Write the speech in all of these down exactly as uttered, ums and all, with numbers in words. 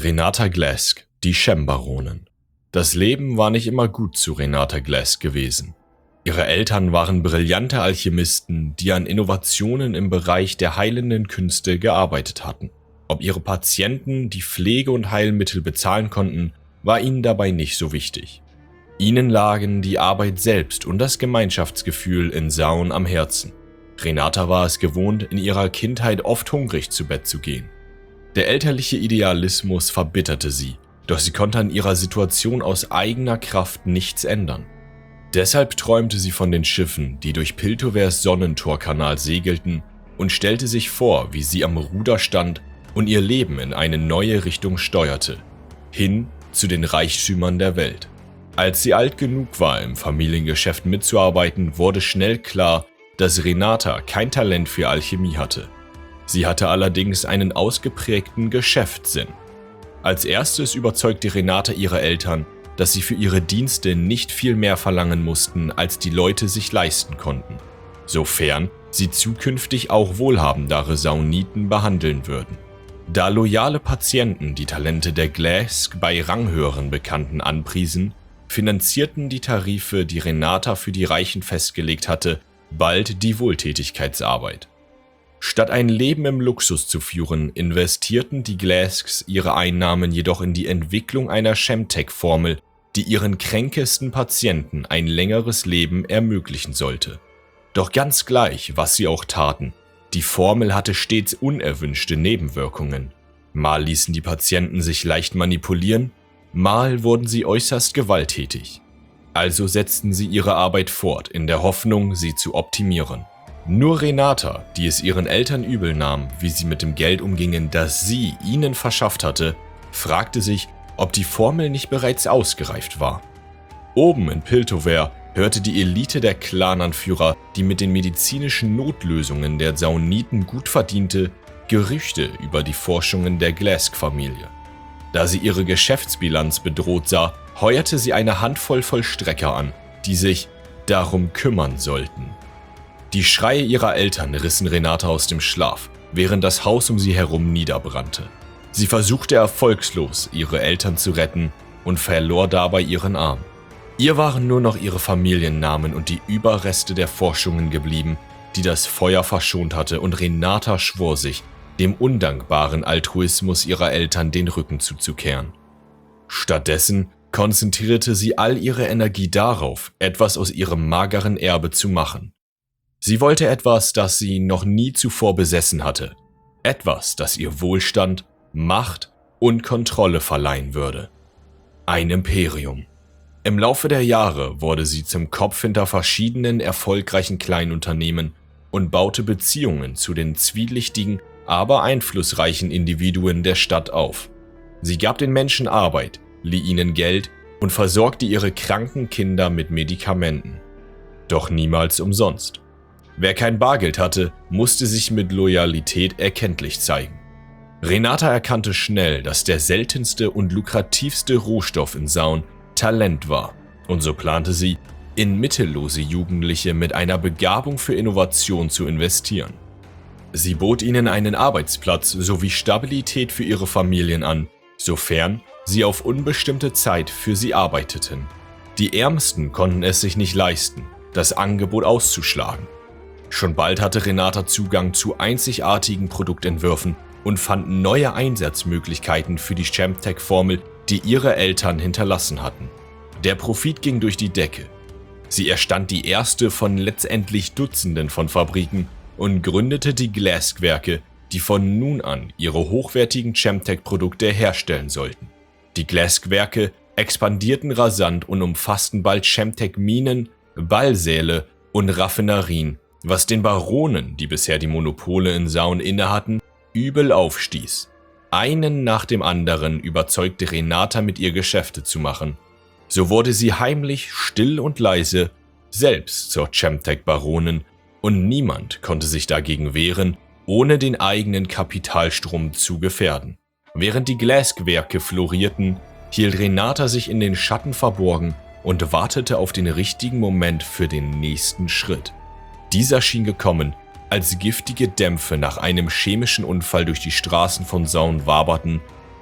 Renata Glesk, die Chem-Baronin. Das Leben war nicht immer gut zu Renata Glesk gewesen. Ihre Eltern waren brillante Alchemisten, die an Innovationen im Bereich der heilenden Künste gearbeitet hatten. Ob ihre Patienten die Pflege- und Heilmittel bezahlen konnten, war ihnen dabei nicht so wichtig. Ihnen lagen die Arbeit selbst und das Gemeinschaftsgefühl in Zaun am Herzen. Renata war es gewohnt, in ihrer Kindheit oft hungrig zu Bett zu gehen. Der elterliche Idealismus verbitterte sie, doch sie konnte an ihrer Situation aus eigener Kraft nichts ändern. Deshalb träumte sie von den Schiffen, die durch Piltovers Sonnentorkanal segelten, und stellte sich vor, wie sie am Ruder stand und ihr Leben in eine neue Richtung steuerte, hin zu den Reichtümern der Welt. Als sie alt genug war, im Familiengeschäft mitzuarbeiten, wurde schnell klar, dass Renata kein Talent für Alchemie hatte. Sie hatte allerdings einen ausgeprägten Geschäftssinn. Als erstes überzeugte Renata ihre Eltern, dass sie für ihre Dienste nicht viel mehr verlangen mussten, als die Leute sich leisten konnten, sofern sie zukünftig auch wohlhabendere Sauniten behandeln würden. Da loyale Patienten die Talente der Glesk bei ranghöheren Bekannten anpriesen, finanzierten die Tarife, die Renata für die Reichen festgelegt hatte, bald die Wohltätigkeitsarbeit. Statt ein Leben im Luxus zu führen, investierten die Glesks ihre Einnahmen jedoch in die Entwicklung einer Chemtech-Formel, die ihren kränkesten Patienten ein längeres Leben ermöglichen sollte. Doch ganz gleich, was sie auch taten, die Formel hatte stets unerwünschte Nebenwirkungen. Mal ließen die Patienten sich leicht manipulieren, mal wurden sie äußerst gewalttätig. Also setzten sie ihre Arbeit fort, in der Hoffnung, sie zu optimieren. Nur Renata, die es ihren Eltern übel nahm, wie sie mit dem Geld umgingen, das sie ihnen verschafft hatte, fragte sich, ob die Formel nicht bereits ausgereift war. Oben in Piltover hörte die Elite der Clananführer, die mit den medizinischen Notlösungen der Sauniten gut verdiente, Gerüchte über die Forschungen der Glesk-Familie. Da sie ihre Geschäftsbilanz bedroht sah, heuerte sie eine Handvoll Vollstrecker an, die sich darum kümmern sollten. Die Schreie ihrer Eltern rissen Renata aus dem Schlaf, während das Haus um sie herum niederbrannte. Sie versuchte erfolgslos, ihre Eltern zu retten und verlor dabei ihren Arm. Ihr waren nur noch ihre Familiennamen und die Überreste der Forschungen geblieben, die das Feuer verschont hatte, und Renata schwor sich, dem undankbaren Altruismus ihrer Eltern den Rücken zuzukehren. Stattdessen konzentrierte sie all ihre Energie darauf, etwas aus ihrem mageren Erbe zu machen. Sie wollte etwas, das sie noch nie zuvor besessen hatte. Etwas, das ihr Wohlstand, Macht und Kontrolle verleihen würde. Ein Imperium. Im Laufe der Jahre wurde sie zum Kopf hinter verschiedenen erfolgreichen Kleinunternehmen und baute Beziehungen zu den zwielichtigen, aber einflussreichen Individuen der Stadt auf. Sie gab den Menschen Arbeit, lieh ihnen Geld und versorgte ihre kranken Kinder mit Medikamenten. Doch niemals umsonst. Wer kein Bargeld hatte, musste sich mit Loyalität erkenntlich zeigen. Renata erkannte schnell, dass der seltenste und lukrativste Rohstoff in Zaun Talent war, und so plante sie, in mittellose Jugendliche mit einer Begabung für Innovation zu investieren. Sie bot ihnen einen Arbeitsplatz sowie Stabilität für ihre Familien an, sofern sie auf unbestimmte Zeit für sie arbeiteten. Die Ärmsten konnten es sich nicht leisten, das Angebot auszuschlagen. Schon bald hatte Renata Zugang zu einzigartigen Produktentwürfen und fand neue Einsatzmöglichkeiten für die Chemtech-Formel, die ihre Eltern hinterlassen hatten. Der Profit ging durch die Decke. Sie erstand die erste von letztendlich Dutzenden von Fabriken und gründete die Glesk-Werke, die von nun an ihre hochwertigen Chemtech-Produkte herstellen sollten. Die Glesk-Werke expandierten rasant und umfassten bald Chemtech-Minen, Ballsäle und Raffinerien, was den Baronen, die bisher die Monopole in Zaun innehatten, übel aufstieß. Einen nach dem anderen überzeugte Renata, mit ihr Geschäfte zu machen. So wurde sie heimlich, still und leise selbst zur Chemtech-Baronin, und niemand konnte sich dagegen wehren, ohne den eigenen Kapitalstrom zu gefährden. Während die Glesk-Werke florierten, hielt Renata sich in den Schatten verborgen und wartete auf den richtigen Moment für den nächsten Schritt. Dieser schien gekommen, als giftige Dämpfe nach einem chemischen Unfall durch die Straßen von Zaun waberten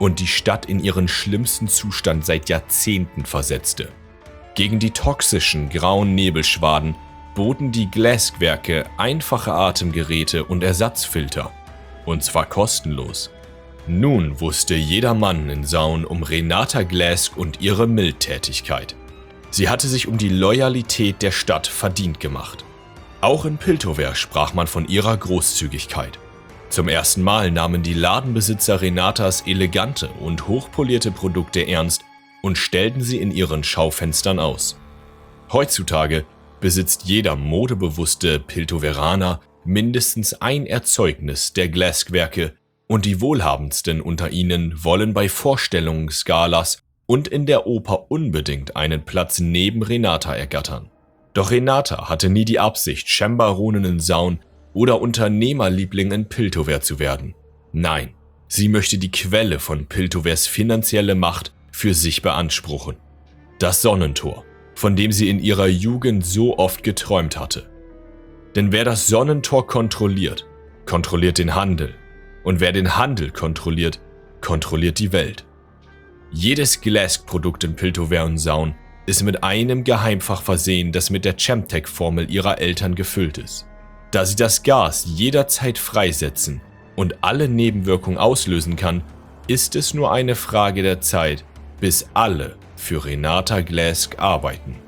und die Stadt in ihren schlimmsten Zustand seit Jahrzehnten versetzte. Gegen die toxischen grauen Nebelschwaden boten die Glask-Werke einfache Atemgeräte und Ersatzfilter, und zwar kostenlos. Nun wusste jeder Mann in Zaun um Renata Glask und ihre Mildtätigkeit. Sie hatte sich um die Loyalität der Stadt verdient gemacht. Auch in Piltover sprach man von ihrer Großzügigkeit. Zum ersten Mal nahmen die Ladenbesitzer Renatas elegante und hochpolierte Produkte ernst und stellten sie in ihren Schaufenstern aus. Heutzutage besitzt jeder modebewusste Piltoveraner mindestens ein Erzeugnis der Glask-Werke und die Wohlhabendsten unter ihnen wollen bei Vorstellungen Skalas und in der Oper unbedingt einen Platz neben Renata ergattern. Doch Renata hatte nie die Absicht, Chembaronin in Zaun oder Unternehmerliebling in Piltover zu werden. Nein, sie möchte die Quelle von Piltovers finanzielle Macht für sich beanspruchen. Das Sonnentor, von dem sie in ihrer Jugend so oft geträumt hatte. Denn wer das Sonnentor kontrolliert, kontrolliert den Handel. Und wer den Handel kontrolliert, kontrolliert die Welt. Jedes Glask-Produkt in Piltover und Zaun ist mit einem Geheimfach versehen, das mit der Chemtech-Formel ihrer Eltern gefüllt ist. Da sie das Gas jederzeit freisetzen und alle Nebenwirkungen auslösen kann, ist es nur eine Frage der Zeit, bis alle für Renata Glask arbeiten.